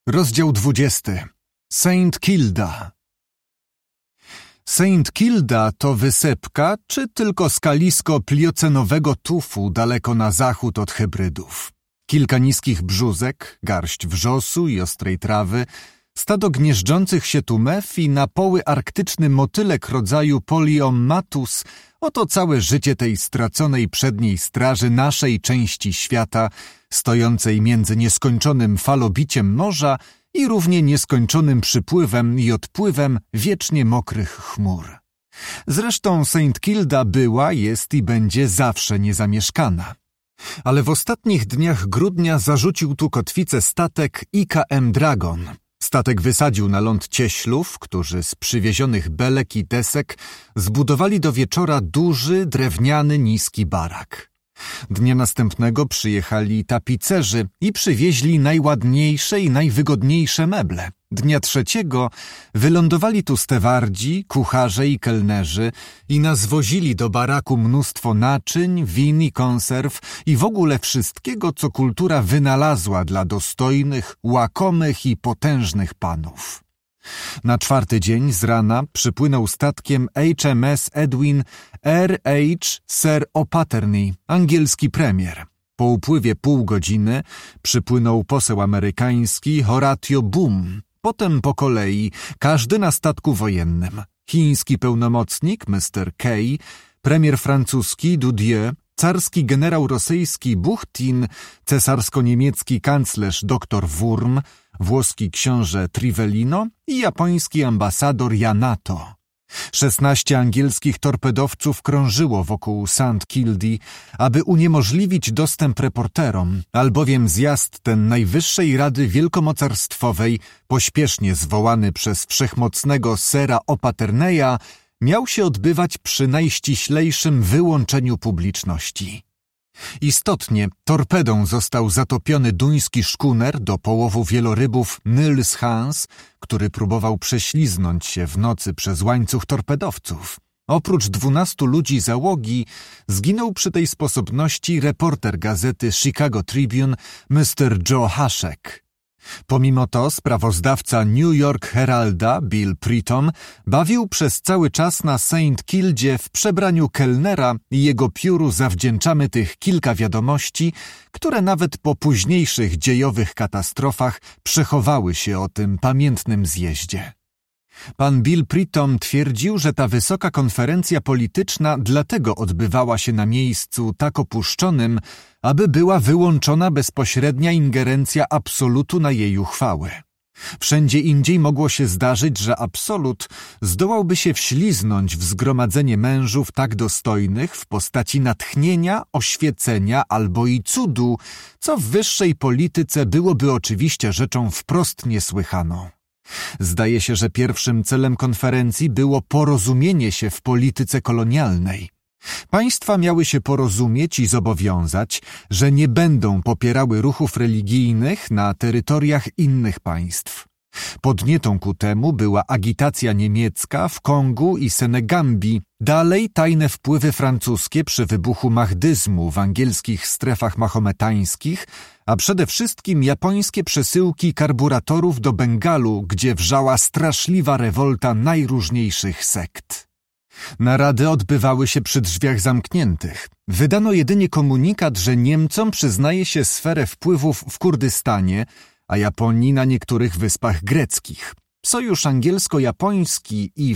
Rozdział 20. Saint Kilda. Saint Kilda to wysepka, czy tylko skalisko pliocenowego tufu daleko na zachód od Hebrydów. Kilka niskich brzózek, garść wrzosu i ostrej trawy, stado gnieżdżących się tu mew i na poły arktyczny motylek rodzaju Polyommatus. Oto całe życie tej straconej przedniej straży naszej części świata, stojącej między nieskończonym falobiciem morza i równie nieskończonym przypływem i odpływem wiecznie mokrych chmur. Zresztą Saint Kilda była, jest i będzie zawsze niezamieszkana. Ale w ostatnich dniach grudnia zarzucił tu kotwicę statek IKM Dragon. Statek wysadził na ląd cieślów, którzy z przywiezionych belek i desek zbudowali do wieczora duży, drewniany, niski barak. Dnia następnego przyjechali tapicerzy i przywieźli najładniejsze i najwygodniejsze meble. Dnia trzeciego wylądowali tu stewardzi, kucharze i kelnerzy i nazwozili do baraku mnóstwo naczyń, win i konserw i w ogóle wszystkiego, co kultura wynalazła dla dostojnych, łakomych i potężnych panów. Na czwarty dzień z rana przypłynął statkiem HMS Edwin R.H. Sir O'Patterney, angielski premier. Po upływie pół godziny przypłynął poseł amerykański Horatio Boom. Potem po kolei, każdy na statku wojennym. Chiński pełnomocnik Mr. Kay, premier francuski Dudieu, carski generał rosyjski Buchtin, cesarsko-niemiecki kanclerz dr Wurm, włoski książę Trivellino i japoński ambasador Yamato. 16 angielskich torpedowców krążyło wokół St. Kildy, aby uniemożliwić dostęp reporterom, albowiem zjazd ten Najwyższej Rady Wielkomocarstwowej, pośpiesznie zwołany przez wszechmocnego Sira O'Paterneya, miał się odbywać przy najściślejszym wyłączeniu publiczności. Istotnie, torpedą został zatopiony duński szkuner do połowu wielorybów Niels Hans, który próbował prześliznąć się w nocy przez łańcuch torpedowców. Oprócz 12 ludzi załogi zginął przy tej sposobności reporter gazety Chicago Tribune Mr. Joe Haszek. Pomimo to sprawozdawca New York Heralda Bill Pritom bawił przez cały czas na Saint Kildzie w przebraniu kelnera i jego pióru zawdzięczamy tych kilka wiadomości, które nawet po późniejszych dziejowych katastrofach przechowały się o tym pamiętnym zjeździe. Pan Bill Pritom twierdził, że ta wysoka konferencja polityczna dlatego odbywała się na miejscu tak opuszczonym, aby była wyłączona bezpośrednia ingerencja absolutu na jej uchwały. Wszędzie indziej mogło się zdarzyć, że absolut zdołałby się wśliznąć w zgromadzenie mężów tak dostojnych w postaci natchnienia, oświecenia albo i cudu, co w wyższej polityce byłoby oczywiście rzeczą wprost niesłychaną. Zdaje się, że pierwszym celem konferencji było porozumienie się w polityce kolonialnej. Państwa miały się porozumieć i zobowiązać, że nie będą popierały ruchów religijnych na terytoriach innych państw. Podnietą ku temu była agitacja niemiecka w Kongu i Senegambii, dalej tajne wpływy francuskie przy wybuchu mahdyzmu w angielskich strefach mahometańskich, a przede wszystkim japońskie przesyłki karburatorów do Bengalu, gdzie wrzała straszliwa rewolta najróżniejszych sekt. Narady odbywały się przy drzwiach zamkniętych. Wydano jedynie komunikat, że Niemcom przyznaje się sferę wpływów w Kurdystanie, a Japonii na niektórych wyspach greckich. Sojusz angielsko-japoński i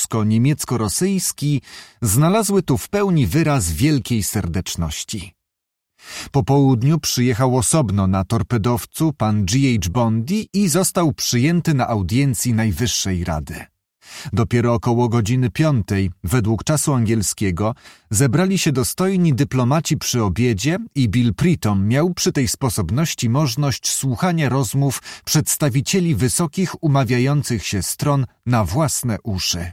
francusko-niemiecko-rosyjski znalazły tu w pełni wyraz wielkiej serdeczności. Po południu przyjechał osobno na torpedowcu pan G.H. Bondi i został przyjęty na audiencji Najwyższej Rady. Dopiero około godziny 5, według czasu angielskiego, zebrali się dostojni dyplomaci przy obiedzie i Bill Pritom miał przy tej sposobności możliwość słuchania rozmów przedstawicieli wysokich umawiających się stron na własne uszy.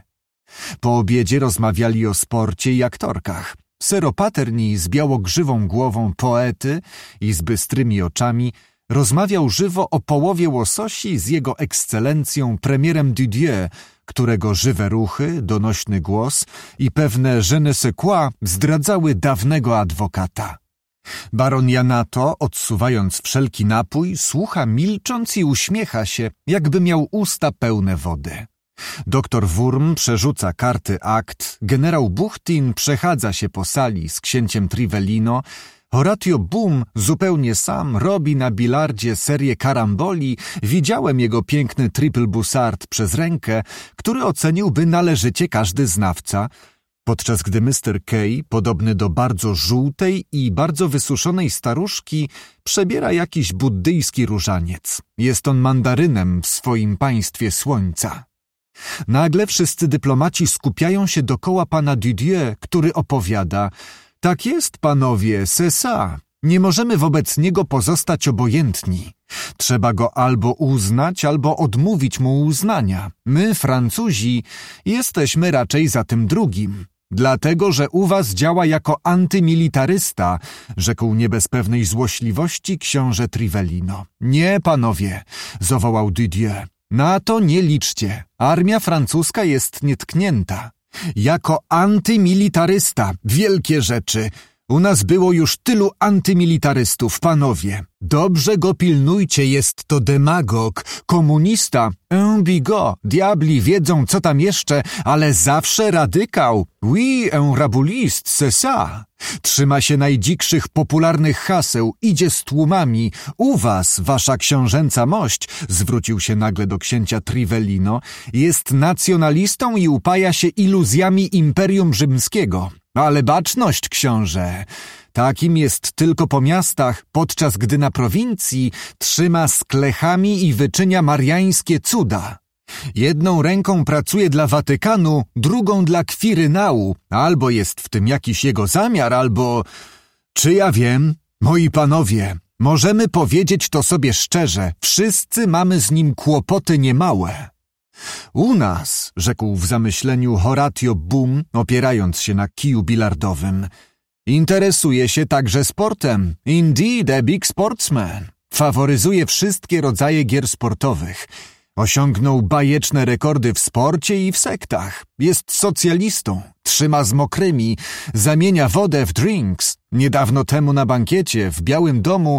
Po obiedzie rozmawiali o sporcie i aktorkach. Sir O'Patterney z białogrzywą głową poety i z bystrymi oczami rozmawiał żywo o połowie łososi z jego ekscelencją premierem Dudieu, którego żywe ruchy, donośny głos i pewne je ne sais quoi zdradzały dawnego adwokata. Baron Janato, odsuwając wszelki napój, słucha milcząc i uśmiecha się, jakby miał usta pełne wody. Doktor Wurm przerzuca karty akt, generał Buchtin przechadza się po sali z księciem Trivellino, Horatio Boom zupełnie sam robi na bilardzie serię karamboli, widziałem jego piękny triple bussard przez rękę, który oceniłby należycie każdy znawca, podczas gdy Mr. Kay, podobny do bardzo żółtej i bardzo wysuszonej staruszki, przebiera jakiś buddyjski różaniec. Jest on mandarynem w swoim państwie słońca. Nagle wszyscy dyplomaci skupiają się dokoła pana Didier, który opowiada: tak jest, panowie, c'est ça. Nie możemy wobec niego pozostać obojętni. Trzeba go albo uznać, albo odmówić mu uznania. My, Francuzi, jesteśmy raczej za tym drugim. Dlatego, że u was działa jako antymilitarysta, rzekł nie bez pewnej złośliwości książę Trivellino. Nie, panowie, zawołał Didier. Na to nie liczcie. Armia francuska jest nietknięta. Jako antymilitarysta, wielkie rzeczy. U nas było już tylu antymilitarystów, panowie. Dobrze go pilnujcie, jest to demagog, komunista, un bigot. Diabli wiedzą, co tam jeszcze, ale zawsze radykał. Oui, un rabuliste, c'est ça. Trzyma się najdzikszych popularnych haseł, idzie z tłumami. U was, wasza książęca mość, zwrócił się nagle do księcia Trivellino, jest nacjonalistą i upaja się iluzjami Imperium Rzymskiego. Ale baczność, książę! Takim jest tylko po miastach, podczas gdy na prowincji trzyma z klechami i wyczynia mariańskie cuda. Jedną ręką pracuje dla Watykanu, drugą dla Kwirynału. Albo jest w tym jakiś jego zamiar, albo... Czy ja wiem? Moi panowie, możemy powiedzieć to sobie szczerze, wszyscy mamy z nim kłopoty niemałe. U nas, rzekł w zamyśleniu Horatio Boom, opierając się na kiju bilardowym, interesuje się także sportem. Indeed, a big sportsman. Faworyzuje wszystkie rodzaje gier sportowych. Osiągnął bajeczne rekordy w sporcie i w sektach. Jest socjalistą, trzyma z mokrymi, zamienia wodę w drinks. Niedawno temu na bankiecie w Białym Domu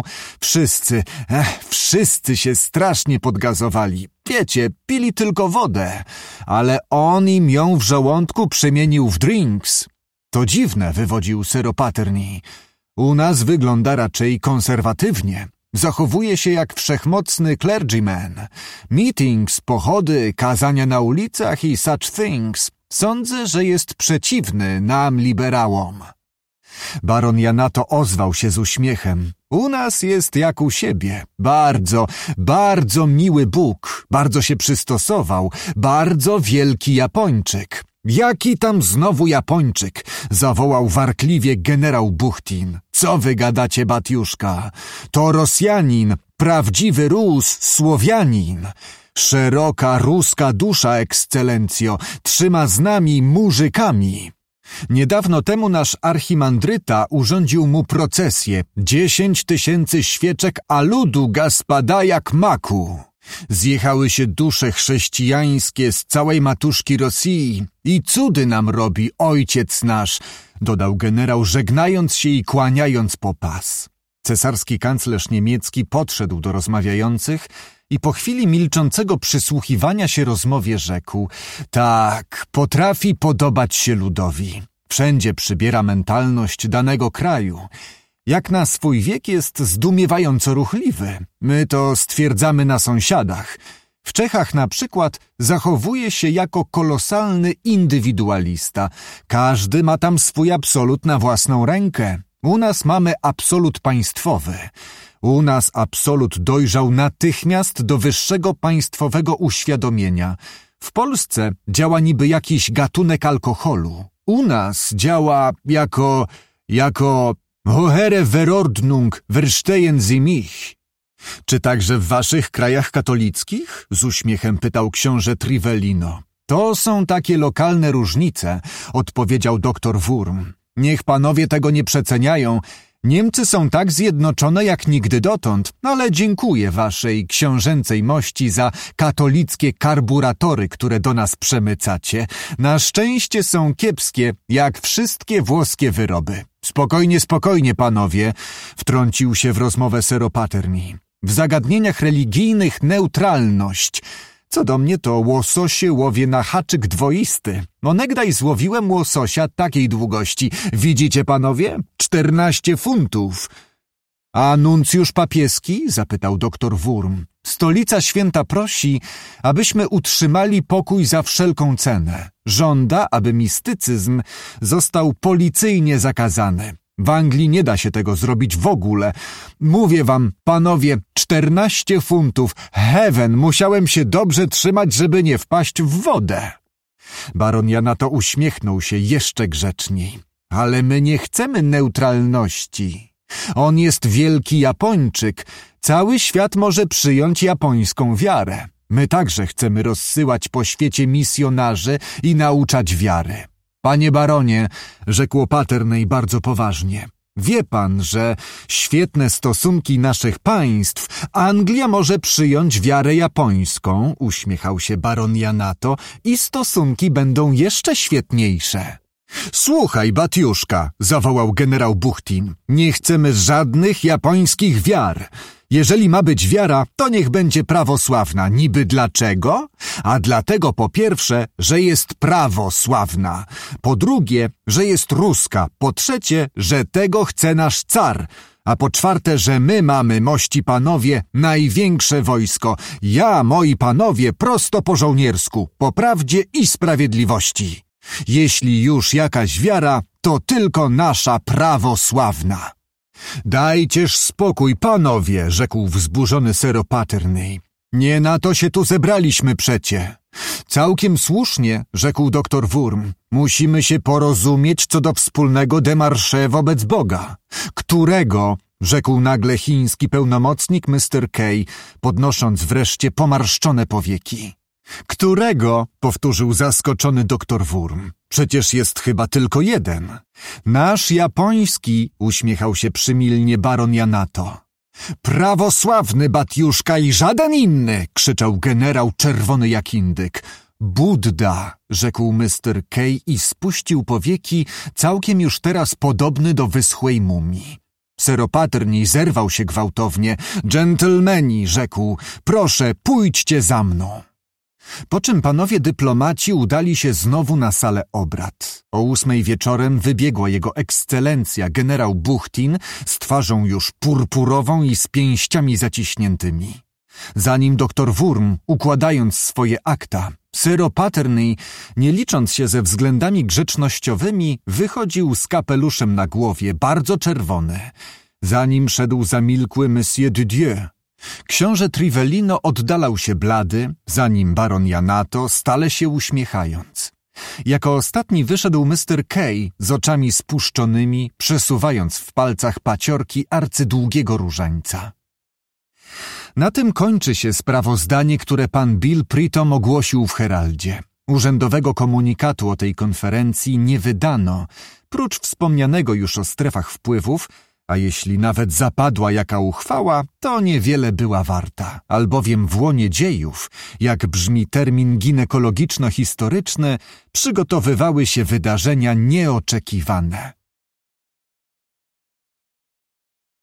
wszyscy się strasznie podgazowali. Wiecie, pili tylko wodę, ale on im ją w żołądku przemienił w drinks. To dziwne, wywodził Sir Opaterny. U nas wygląda raczej konserwatywnie. Zachowuje się jak wszechmocny clergyman. Meetings, pochody, kazania na ulicach i such things. Sądzę, że jest przeciwny nam, liberałom. Baron Janato ozwał się z uśmiechem. U nas jest jak u siebie. Bardzo, bardzo miły Bóg. Bardzo się przystosował. Bardzo wielki Japończyk. Jaki tam znowu Japończyk? Zawołał warkliwie generał Buchtin. Co wy gadacie, batiuszka? To Rosjanin, prawdziwy Rus, Słowianin. Szeroka ruska dusza, ekscelencjo, trzyma z nami murzykami. Niedawno temu nasz archimandryta urządził mu procesję. 10 000 świeczek, a ludu ga spada jak maku. Zjechały się dusze chrześcijańskie z całej matuszki Rosji i cudy nam robi ojciec nasz, dodał generał, żegnając się i kłaniając po pas. Cesarski kanclerz niemiecki podszedł do rozmawiających i po chwili milczącego przysłuchiwania się rozmowie rzekł: tak, potrafi podobać się ludowi. Wszędzie przybiera mentalność danego kraju. Jak na swój wiek jest zdumiewająco ruchliwy. My to stwierdzamy na sąsiadach. W Czechach na przykład zachowuje się jako kolosalny indywidualista. Każdy ma tam swój absolut na własną rękę. U nas mamy absolut państwowy. U nas absolut dojrzał natychmiast do wyższego państwowego uświadomienia. W Polsce działa niby jakiś gatunek alkoholu. U nas działa jako Hohere Verordnung verstehen Sie mich. Czy także w waszych krajach katolickich? Z uśmiechem pytał książę Trivellino. To są takie lokalne różnice, odpowiedział doktor Wurm. Niech panowie tego nie przeceniają. Niemcy są tak zjednoczone jak nigdy dotąd, ale dziękuję waszej książęcej mości za katolickie karburatory, które do nas przemycacie. Na szczęście są kiepskie, jak wszystkie włoskie wyroby. Spokojnie, spokojnie, panowie, wtrącił się w rozmowę Seropaterni. W zagadnieniach religijnych neutralność. Co do mnie, to łososie łowię na haczyk dwoisty. Onegdaj złowiłem łososia takiej długości. Widzicie, panowie? 14 funtów. A nuncjusz papieski? Zapytał doktor Wurm. Stolica Święta prosi, abyśmy utrzymali pokój za wszelką cenę. Żąda, aby mistycyzm został policyjnie zakazany. W Anglii nie da się tego zrobić w ogóle. Mówię wam, panowie, 14 funtów. Heaven, musiałem się dobrze trzymać, żeby nie wpaść w wodę. Baron Janato uśmiechnął się jeszcze grzeczniej. Ale my nie chcemy neutralności. On jest wielki Japończyk. Cały świat może przyjąć japońską wiarę. My także chcemy rozsyłać po świecie misjonarzy i nauczać wiary. Panie baronie, rzekł Paternej bardzo poważnie, wie pan, że świetne stosunki naszych państw, Anglia może przyjąć wiarę japońską, uśmiechał się baron Janato, i stosunki będą jeszcze świetniejsze. Słuchaj, Batiuszka, zawołał generał Buchtin, nie chcemy żadnych japońskich wiar. Jeżeli ma być wiara, to niech będzie prawosławna. Niby dlaczego? A dlatego po pierwsze, że jest prawosławna. Po drugie, że jest ruska. Po trzecie, że tego chce nasz car. A po czwarte, że my mamy, mości panowie, największe wojsko. Ja, moi panowie, prosto po żołniersku, po prawdzie i sprawiedliwości. Jeśli już jakaś wiara, to tylko nasza prawosławna. Dajcież spokój, panowie, rzekł wzburzony Seropaterny. Nie na to się tu zebraliśmy przecie. Całkiem słusznie, rzekł doktor Wurm. Musimy się porozumieć co do wspólnego demarsze wobec Boga. Którego? Rzekł nagle chiński pełnomocnik Mr. Kay, podnosząc wreszcie pomarszczone powieki. Którego? Powtórzył zaskoczony doktor Wurm. Przecież jest chyba tylko jeden. Nasz japoński, uśmiechał się przymilnie baron Janato. Prawosławny, Batiuszka, i żaden inny, krzyczał generał czerwony jak indyk. Budda, rzekł Mr. Kay i spuścił powieki, całkiem już teraz podobny do wyschłej mumii. Seropaterni zerwał się gwałtownie. Dżentelmeni, rzekł, proszę, pójdźcie za mną. Po czym panowie dyplomaci udali się znowu na salę obrad. O 8 wieczorem wybiegła jego ekscelencja generał Buchtin z twarzą już purpurową i z pięściami zaciśniętymi. Zanim doktor Wurm, układając swoje akta, Seropaterny, nie licząc się ze względami grzecznościowymi, wychodził z kapeluszem na głowie, bardzo czerwony. Za nim szedł zamilkły Monsieur de Dieu. Książę Trivellino oddalał się blady, za nim baron Janato, stale się uśmiechając. Jako ostatni wyszedł Mr. Kay z oczami spuszczonymi, przesuwając w palcach paciorki arcydługiego różańca. Na tym kończy się sprawozdanie, które pan Bill Pritom ogłosił w Heraldzie. Urzędowego komunikatu o tej konferencji nie wydano, prócz wspomnianego już o strefach wpływów, a jeśli nawet zapadła jaka uchwała, to niewiele była warta, albowiem w łonie dziejów, jak brzmi termin ginekologiczno-historyczny, przygotowywały się wydarzenia nieoczekiwane.